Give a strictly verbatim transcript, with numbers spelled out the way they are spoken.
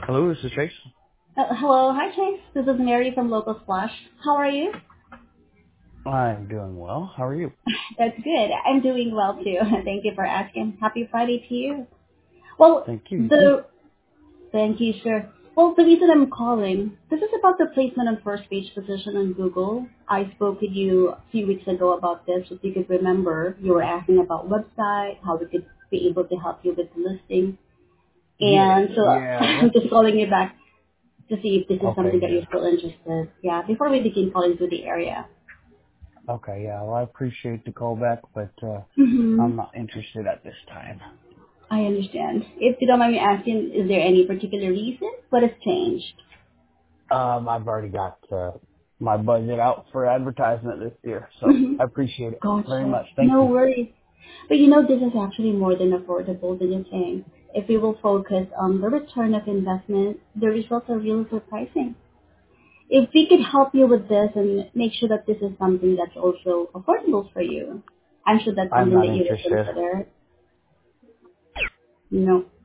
Hello, this is Chase. Uh, hello, hi Chase. This is Mary from Local Splash. How are you? I'm doing well. How are you? That's good. I'm doing well too. Thank you for asking. Happy Friday to you. Well, Thank you. You too. the thank you, sir. Well, the reason I'm calling, this is about the placement on first page position on Google. I spoke with you a few weeks ago about this. If you could remember, you were asking about website, how we could be able to help you with the listing. Yeah, And so yeah. I'm Let's. just calling you back to see if this is something Okay, that yeah. you're still interested. Yeah, before we begin calling to the area. Okay, yeah. Well, I appreciate the call back, but uh, Mm-hmm. I'm not interested at this time. I understand. If you don't mind me asking, is there any particular reason? What has changed? Um, I've already got uh, my budget out for advertisement this year, so Mm-hmm. I appreciate it very Gotcha. much. Thank No you. worries. But you know, this is actually more than affordable than you think. If we will focus on the return of investment, the results are really surprising. If we could help you with this and make sure that this is something that's also affordable for you, I'm sure that's I'm something not that you will interested. consider. No.